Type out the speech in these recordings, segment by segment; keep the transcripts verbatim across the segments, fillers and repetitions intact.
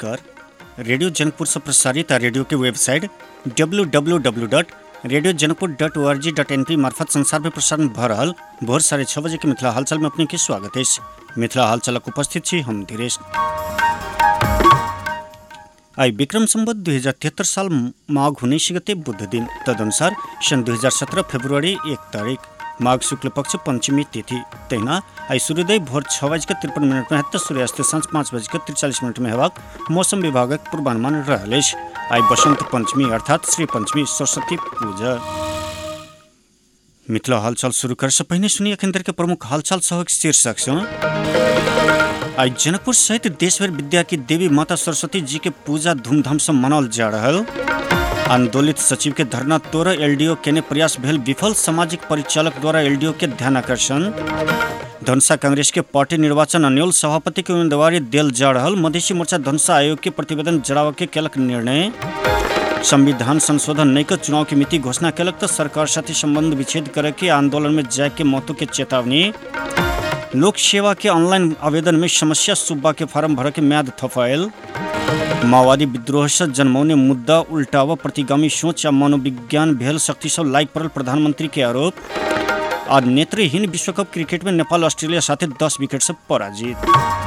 नमस्कार। रेडियो जनकपुर से प्रसारित रेडियो के website W W W dot radio Janakpur dot O R G dot N पी मार्फत संसार में प्रसारण भ रहल भोर साढ़े छः बजे के मिथिला हालचाल में अपने के स्वागत है। मिथिला हालचालक उपस्थित छी हम धीरेश। आई विक्रम संवत दुई हजार तिहत्तर साल माघ उन्नीस गते बुध दिन, तदनुसार सन दुई हजार सत्रह फरवरी एक तारीख माघ शुक्ल पक्ष पंचमी तिथि। तैना आई सूर्योदय भोर छः बजकर तिरपन मिनट में हेत सूर्यास्त सांझ पाँच बजकर तिरचालीस मिनट में हेबाक मौसम विभागक पूर्वानुमान रहल अछि। आई बसंत पंचमी अर्थात श्री पंचमी सरस्वती पूजा। मिथिला हालचाल शुरू कर से पहले सुनिए अखन के प्रमुख हालचाल सह शीर्षक से। आई जनकपुर सहित देशभर विद्या की देवी माता सरस्वती जी के पूजा धूमधाम से मनाल जा रहल। आंदोलित सचिव के धरना तोड़ एलडीओ केने प्रयास भेल विफल, सामाजिक परिचालक द्वारा एलडीओ के ध्यान आकर्षण। धनुषा कांग्रेस के पार्टी निर्वाचन अन्यल सभापति के उम्मीदवारी देल जा रहल। मधेसी मोर्चा धनुषा आयोग के प्रतिवेदन जराव के केलक निर्णय। संविधान संशोधन नहीं कर चुनाव की मिति घोषणा केलक तो सरकार साथी संबंध विच्छेद करे के आंदोलन में जाय के महत्व के चेतावनी। लोक सेवा के ऑनलाइन आवेदन में समस्या, सुब्बा के फार्म भर के म्याद थपायल। माओवादी विद्रोह से जन्मौने मुद्दा उल्टाव प्रतिगामी सोच या मनोविज्ञान भेल शक्ति सब लाइक परल प्रधानमंत्री के आरोप। आज नेत्रहीन विश्वकप क्रिकेट में नेपाल ऑस्ट्रेलिया साथे दस विकेट से पराजित।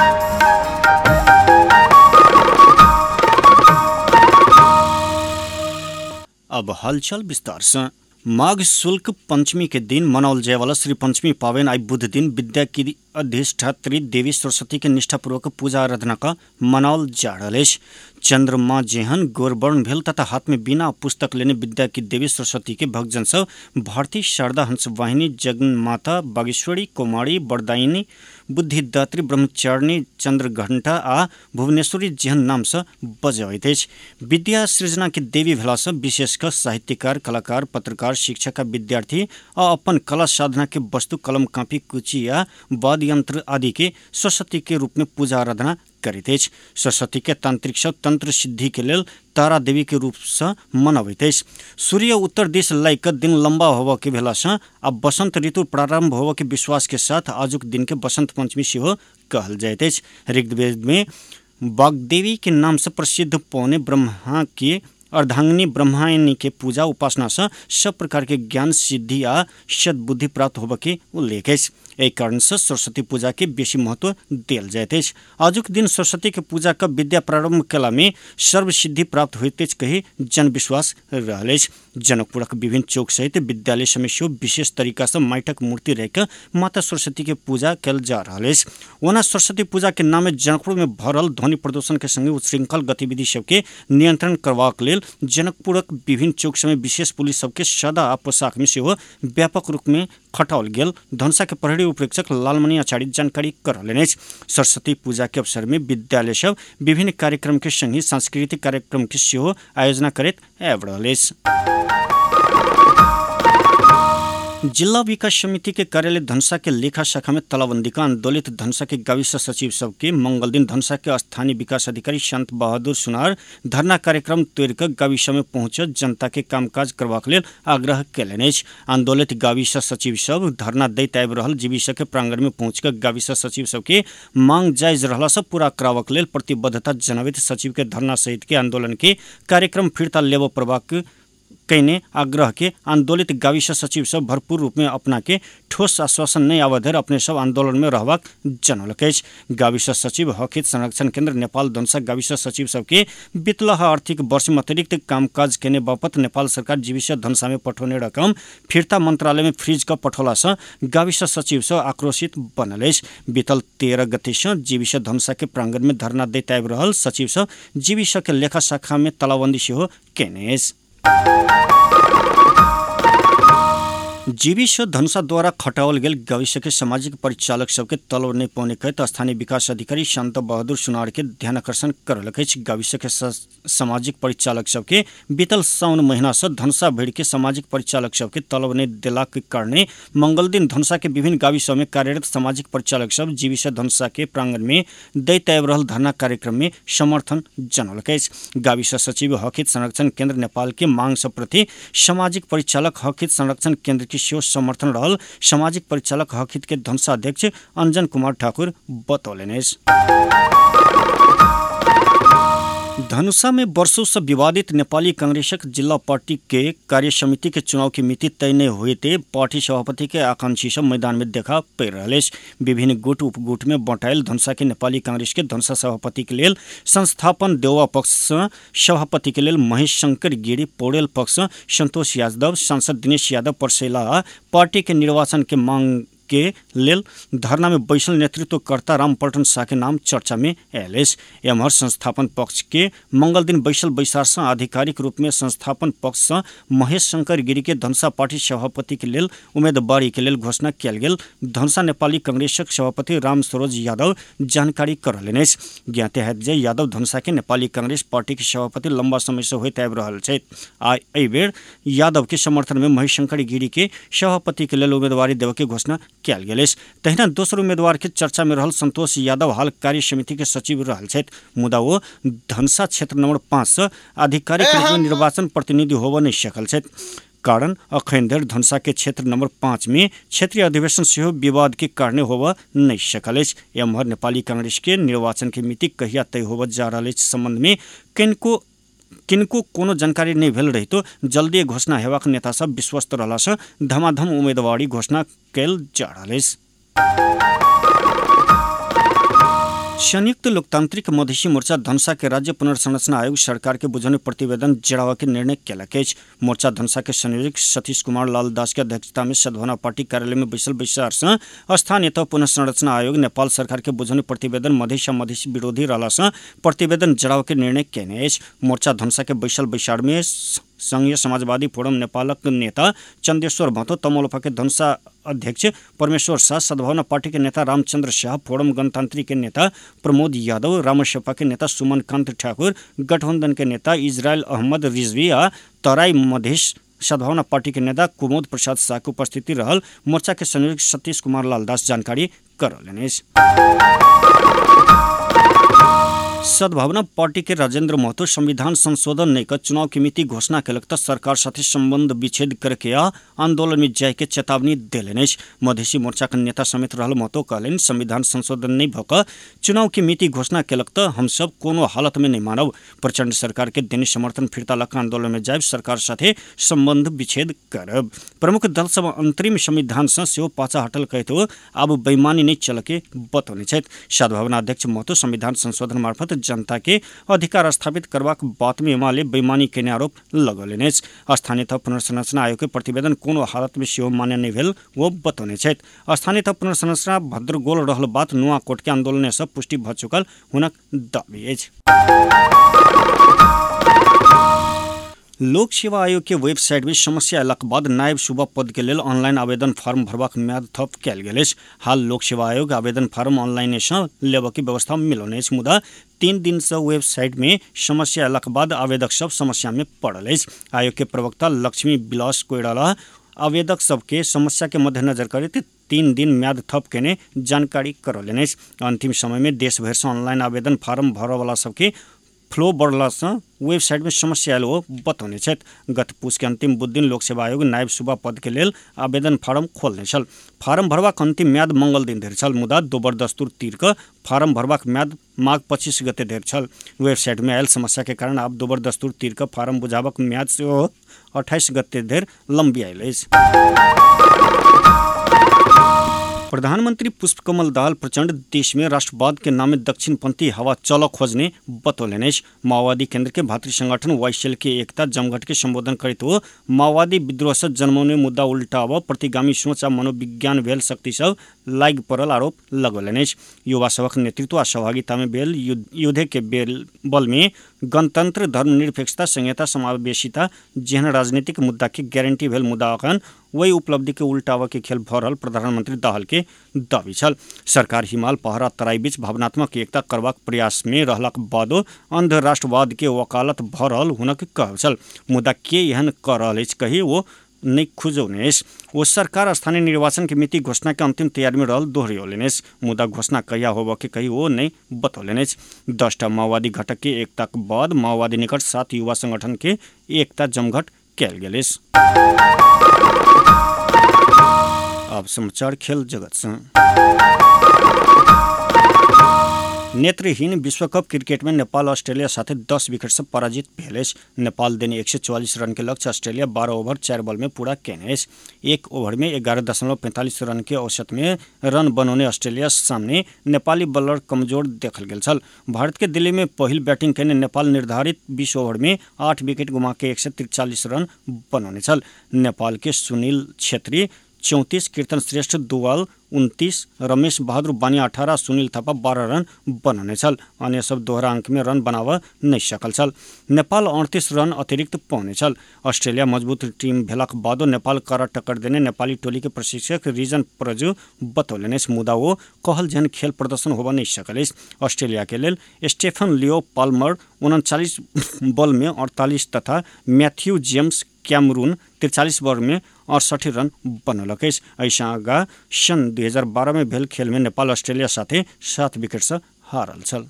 अब हालचाल विस्तार से। माघ शुल्क पंचमी के दिन मनाओल जाए वाला श्री पंचमी पावन आई बुध दिन विद्या की अधिष्ठात्री देवी सरस्वती के निष्ठापूर्वक पूजा आराधना का मनाओल जा रहा। चंद्रमा जेहन गोरवर्ण भेल तथा हाथ में बिना पुस्तक लेने विद्या की देवी सरस्वती के भक्तजन सब भारती शारदा हंस वाहिनी, जगन माता, बागेश्वरी, कुमारी, बरदायिनी, बुद्धिदात्री, ब्रह्मचारिणी, चंद्रघंटा आ भुवनेश्वरी जेहन नाम से बजाइत अछि। विद्या सृजना के देवी भेला से विशेषकर साहित्यकार, कलाकार, पत्रकार, शिक्षक, विद्यार्थी आ अपन कला साधना के वस्तु कलम, कापी, कुची आ वाद्य यंत्र आदि के सरस्वती के रूप में पूजा आराधना करित अछि। सरस्वती के तांत्रिक सब तंत्र सिद्धि के लेल तारा देवी के रूप से मनबैत अछि। सूर्य उत्तर दिश लय के दिन लंबा होबऽ के भेला से आ बसंत ऋतु प्रारंभ होबऽ के विश्वास के साथ आजुक दिन के बसंत पंचमी सेहो कहल जाइत अछि। ऋग्वेद में वाग्देवी के नाम से प्रसिद्ध पौने ब्रह्मा के अर्धांगिनी ब्रह्मायनी के पूजा उपासना से सब प्रकार के ज्ञान, सिद्धि आ सद्बुद्धि प्राप्त होबऽ के उल्लेख अछि। एहि कारण से सरस्वती पूजा के बेसी महत्व देल जाइत अछि। आजुक दिन सरस्वती के पूजा का विद्या प्रारंभ कला में सर्व सिद्धि प्राप्त होइत अछि कही जन विश्वास रहल अछि। जनकपुरक विभिन्न चौक सहित विद्यालय समेत सेहो विशेष तरीका से माटिक मूर्ति रख माता सरस्वती के पूजा कल जा रहा अछि। ओना सरस्वती पूजा के नाम जनकपुर में भरल ध्वनि प्रदूषण के संगे उच्छृंखल गतिविधि सबके नियंत्रण करबाक लेल जनकपुरक विभिन्न चौक समेत विशेष पुलिस सबके सदा आ पोशाक में सेहो व्यापक रूप में खटाओल गेल। धनुषा के प्रहरी उपरीक्षक लालमणि आचार्य जानकारी करौलनि अछि। सरस्वती पूजा के अवसर में विद्यालय सब विभिन्न कार्यक्रम के संग सांस्कृतिक कार्यक्रम के सेहो आयोजना करैत आबि रहल अछि। जिला विकास समिति के कार्यालय धनुषा के लेखा शाखा में तालाबंदी का आंदोलित धनुषा के गाविस सचिव सबके मंगल दिन धनुषा के स्थानीय विकास अधिकारी शांत बहादुर सुनार धरना कार्यक्रम तोड़ कर गाविस में पहुंच जनता के कामकाज करबाक लेल आग्रह कयलनि अछि। आंदोलित गाविस सचिव सब धरना दैत आबि रहल जीविका के प्रांगण में पहुंच कर गाविस सचिव सबके मांग जायज रहला से पूरा कराबक लेल प्रतिबद्धता जनाबैत सचिव के धरना सहित के आंदोलन के कार्यक्रम फिरता लेबऽ पड़बाक कहने आग्रह के आंदोलित गाविस सचिव सब भरपूर रूप में अपना के ठोस आश्वासन नहीं आवा धरि अपने सब आंदोलन में रहबाक जनौलक अछि। गाविस सचिव हक संरक्षण केंद्र नेपाल धनुषा गाविस सचिव सबके बितलह आर्थिक वर्ष में अतिरिक्त कामकाज केने बापत नेपाल सरकार जीविका धनुषा में पठौने रकम फिरता मंत्रालय में फ्रीज का पठौला से गाविस सचिव सब आक्रोशित बनल अछि। बीतल तेरह गते से जीविका धनुषा के प्रांगण में धरना दैत आबि रहल सचिव सब जीविका के लेखा शाखा में तालाबंदी सेहो केने अछि। जीविका धनुषा द्वारा खटाओल गेल गाविस के सामाजिक परिचालक सबके तलब नहीं पौने कहत स्थानीय विकास अधिकारी शांत बहादुर सुनार के ध्यान आकर्षण करलक अछि। गाविस के सामाजिक परिचालक सबके बीतल साउन महीना से धनुषा भरि के सामाजिक परिचालक सबके तलब नहीं देलाक कारणे मंगल दिन धनुषा के विभिन्न गाविसों में कार्यरत सामाजिक परिचालक सब जीविका धनुषा के प्रांगण में दैत आबि रहल धरना कार्यक्रम में समर्थन जनौलक अछि। गाविस सचिव हक संरक्षण केंद्र नेपाल के मांग सब प्रति सामाजिक परिचालक हक संरक्षण केंद्र के सेहो समर्थन रहल सामाजिक परिचालक हक हित के धनुषा अध्यक्ष अंजन कुमार ठाकुर बतौलनि। धनुषा में वर्षों से विवादित नेपाली कांग्रेसक जिला पार्टी के कार्य समिति के चुनाव की मिति तय नहीं हुए थे पार्टी सभापति के आकांक्षी सब मैदान में देखा पड़ रहे। विभिन्न गुट उपगुट में बंटायल धनुषा के नेपाली कांग्रेस के धनुषा सभापति के लेल संस्थापन देउवा पक्ष सभापति के लेल महेश शंकर गिरी, पौडेल पक्ष संतोष यादव, सांसद दिनेश यादव पर्सेला पार्टी के निर्वाचन के मांग के लेल धरना में बैसल नेतृत्वकर्ता रामपल्टन शाह के नाम चर्चा में एलेस। एमहर संस्थापन पक्ष के मंगल दिन बैसल बैसार से आधिकारिक रूप में संस्थापन पक्ष से महेश शंकर गिरी के धनुषा पार्टी सभापति के लेल उम्मीदवारी के लेल घोषणा किया गेल। धनुषा नेपाली कांग्रेसक सभापति राम सरोज यादव जानकारी करलेने। ज्ञाते है जे यादव धनुषा के नेपाली कांग्रेस पार्टी के सभापति लंबा समय से होते आबि रहल छथि। आ एहि बेर यादव के समर्थन में महेश शंकर गिरी के सभापति के लेल उम्मीदवारी देवे के घोषणा कियाल गेल। तहिना दोसर उम्मीदवार के चर्चा में रहल संतोष यादव हाल कार्य समिति के सचिव रहल छथि। मुदा वो धनुषा क्षेत्र नंबर पाँच से आधिकारिक रूप में निर्वाचन प्रतिनिधि होबऽ नहीं सकल छथि। कारण अखन धरि धनुषा के क्षेत्र नंबर पाँच में क्षेत्रीय अधिवेशन सेहो विवाद के कारणे होबऽ नहीं सकल अछि। एम्हर नेपाली कांग्रेस के निर्वाचन के मिति कहिया तय होबऽ जा रहल अछि संबंध में किनको किनको कोनो जानकारी नहीं भेल रही तो जल्दी घोषणा हेबाक नेता सब विश्वस्त रहला से धमाधम उम्मीदवारी घोषणा कैल जा रहल अछि। संयुक्त लोकतांत्रिक मधेसी मोर्चा धनुषा के राज्य पुनर्संरचना आयोग सरकार के बुझाउने प्रतिवेदन जड़ावा के निर्णय केलक अछि। मोर्चा धनुषा के संयोजक सतीश कुमार लाल दास के अध्यक्षता में सद्भावना पार्टी कार्यालय में बैसल बैसार से स्थानीय तह पुनर्संरचना आयोग नेपाल सरकार के बुझाउने प्रतिवेदन मधेसी मधेसी विरोधी रहला से प्रतिवेदन जड़ावा के निर्णय केने अछि। मोर्चा धनुषा के बैसल बैसार में संघीय समाजवादी फोरम नेपालक नेता चंदेश्वर महतो, तमोलपा के धनुषा अध्यक्ष परमेश्वर शाह, सद्भावना पार्टी के नेता रामचंद्र शाह, फोरम गणतांत्रिक के नेता प्रमोद यादव, रामशेपा के नेता सुमन कांत ठाकुर, गठबंधन के नेता इजराइल अहमद रिजवी आ तराई मधेश सद्भावना पार्टी के नेता कुमोद प्रसाद शाह के उपस्थिति रहल। मोर्चा के संयोजक सतीश कुमार लाल दास जानकारी करलेने। सद्भावना पार्टी के राजेंद्र महतो संविधान संशोधन नहीं कर चुनाव की मिति घोषणा केलक त सरकार साथे संबंध विच्छेद करके आ आंदोलन में जाय के चेतावनी देलेने। मधेसी मोर्चा के नेता समेत रहल महतो कहलेन संविधान संशोधन नहीं भक चुनाव की मिति घोषणा केलक त हम सब कोनो हालत में नहीं मानब। प्रचंड सरकार के देने समर्थन फिरता लक आंदोलन में जाय सरकार साथे संबंध विच्छेद करब। प्रमुख दल सब अंतरिम संविधान से सेहो पाछा हटल कहते हो अब बेईमानी नहीं चलके बतौने छथि। सद्भावना अध्यक्ष महतो संविधान संशोधन मार्फत जनता के अधिकार स्थापित करबाक बात में एमाले बेईमानी केने आरोप लगौलेने। स्थानीय तह पुनर्संरचना आयोग के प्रतिवेदन कोनो हालत में सेहो मान्य नहीं भेल वो बतौने छथि। स्थानीय तह पुनर्संरचना भद्रगोल रहल बात नुआकोट के आंदोलन से पुष्टि भ चुकल हुनक दाबी अछि। लोक सेवा आयोग के वेबसाइट में समस्या अयलाक बाद नायब सूबा पद के लेल ऑनलाइन आवेदन फार्म भरबाक म्याद थप कयल गेल अछि। हाल लोक सेवा आयोग आवेदन फार्म ऑनलाइन से लेबऽ की व्यवस्था मिलौने अछि। मुदा तीन दिन से वेबसाइट में समस्या अयलाक बाद आवेदक सब समस्या में पड़ल अछि। आयोग के प्रवक्ता लक्ष्मी बिलास कोइराला आवेदक सबके समस्या के मद्देनजर करैत तीन दिन म्याद थप केने जानकारी करौलेने। अंतिम समय में देश भर से ऑनलाइन आवेदन फार्म भरऽ वाला सबके फ्लो बढ़ला से वेबसाइट में समस्या आयल वो बतौने छथि। गत पूस के अंतिम बुध दिन लोक सेवा आयोग नायब सूबा पद के लेल आवेदन फार्म खोलने छल। फार्म भरबाक अंतिम म्याद मंगल दिन धरि छल। मुदा दोबर दस्तूर तीर के फार्म भरबाक म्याद माघ पच्चीस गते धरि छल। वेबसाइट में आयल समस्या के कारण आब दोबर दस्तूर तीर के फार्म बुझाबक म्याद सेहो अट्ठाईस गते धरि लंबी आयल अछि। प्रधानमंत्री पुष्पकमल दाहाल प्रचंड देश में राष्ट्रवाद के नामे दक्षिणपंथी हवा चल खोजने बतौलेने। माओवादी केंद्र के भातृ संगठन वाईसेल के एकता जमघट के संबोधन करते हुए माओवादी विद्रोह से जन्मौने मुद्दा उल्टाव प्रतिगामी सोच आ मनोविज्ञान भेल शक्ति सब लाग पड़ल आरोप लगौलेने। युवा सबक नेतृत्व आ सहभागिता में भेल युद्ध के बेल बल में गणतंत्र, धर्मनिरपेक्षता, संहिता, समावेशिता जेहन राजनीतिक मुद्दा के गारंटी भेल मुद्दा अखन वही उपलब्धि के उल्टावा के खेल भ रहल प्रधानमंत्री दाहाल के दावी छल। सरकार हिमाल, पहरा, तराई बीच भावनात्मक एकता करबाक प्रयास में रहलाक बादो अंध राष्ट्रवाद के वकालत भ रहल हुनक कहल छल। मुद्दा के एहन कर रहल अछि कही वो नहीं खुजौने। वो सरकार स्थानीय निर्वाचन के मिति घोषणा के अंतिम तैयारी में रहल दोहरौलेने। मुद्दा घोषणा कहिया होबऽ के कही वो नहीं बतौलेने। दसटा माओवादी घटक के एकता के बाद माओवादी निकट सात युवा संगठन के एकता जमघट कयल गेल। अब समाचार खेल जगत से। नेत्रहीन विश्वकप क्रिकेट में नेपाल अस्ट्रेलिया साथ दस विकेट से पराजित भेलेस। नेपाल देने एक सौ चौवालीस रन के लक्ष्य अस्ट्रेलिया बारह ओवर चार बॉल में पूरा कैनेस। एक ओवर में ग्यारह दशमलव पैंतालीस रन के औसत में रन बनाने ऑस्ट्रेलिया सामने नेपाली बॉलर कमजोर देखल गेल छल। भारत के दिल्ली में पहिल बैटिंग करने नेपाल निर्धारित बीस ओवर में आठ विकेट गुमा के एक सौ तिरचालीस रन बनाने छल। नेपाल के सुनील छेत्री चौंतीस, कीर्तन श्रेष्ठ दुवाल उनतीस, रमेश बहादुर बानिया अठारह, सुनील थापा बारह रन बनाने छल। अन्य सब दोहरा अंक में रन बनाव नहीं सकल छल। नेपाल अड़तीस रन अतिरिक्त पाउने छल। ऑस्ट्रेलिया मजबूत टीम भेलाक बादो नेपाल कड़ा टक्कर देने नेपाली टोली के प्रशिक्षक रिजन प्रजु बतौलने मुदा वो कहल जन खेल प्रदर्शन होबा नहीं सकलिस। ऑस्ट्रेलिया के लेल स्टेफन लियो पाल्मर उनचालीस बॉल में अड़तालीस तथा मैथ्यू जेम्स कैमरून तिरचालीस बॉल में अड़सठ रन बनलक। ऐसा आगा सन दुई हजार बारह में भेल खेल में नेपाल ऑस्ट्रेलिया साथे सात विकेट से हारल छल।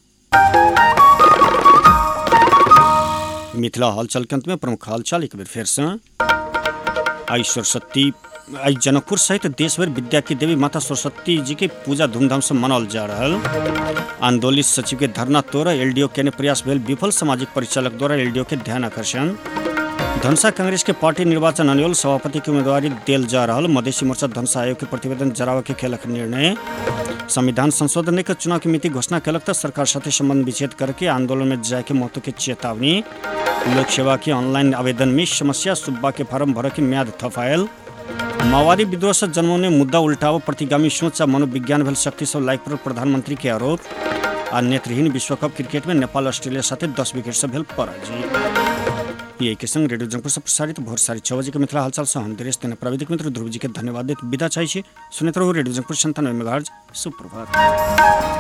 मिथिला हालचाल के अंत में प्रमुख हालचाल एक बेर फिर से। आई सरस्वती आई जनकपुर सहित देशभर विद्या की देवी माता सरस्वती जी की पूजा धूमधाम से मनाल जा रहा। आंदोलित सचिव के धरना तोड़ एलडीओ के प्रयास भेल विफल। सामाजिक परिचालक द्वारा एलडीओ के ध्यान आकर्षण। धनसा कांग्रेस के पार्टी निर्वाचन अनुल सभापति की उम्मीदवारी देल जा रहा। मधेसी मोर्चा धनसा आयोग के प्रतिवेदन जराव के खेलक निर्णय। संविधान संशोधन के चुनाव की मिति घोषणा कलक तो सरकार साथ संबंध विच्छेद करके आंदोलन में जाए के महत्व की चेतावनी। लोक सेवा के ऑनलाइन आवेदन में समस्या सुब्बा के फार्म भर की म्याद थपायल। माओवादी विद्रोह से जन्मने मुद्दा उल्टाव प्रतिगामी सोच मनोविज्ञान भेल शक्ति सब लाइक पर प्रधानमंत्री के आरोप। आ नेत्रहीन विश्वकप क्रिकेट में नेपाल ऑस्ट्रेलिया साथ दस विकेट से भेल पराजित। यही के संग रेडियो जनकपुर से प्रसारित भोर साढ़े छः बजे के मिथिला हालचाल से हम देश तेने प्राविधिक मित्र ध्रुव जी के धन्यवाद देते विदा चाहिए। सुनते रहो रेडियो जनकपुर संतानवे मेगाहर्ट्ज। सुप्रभात।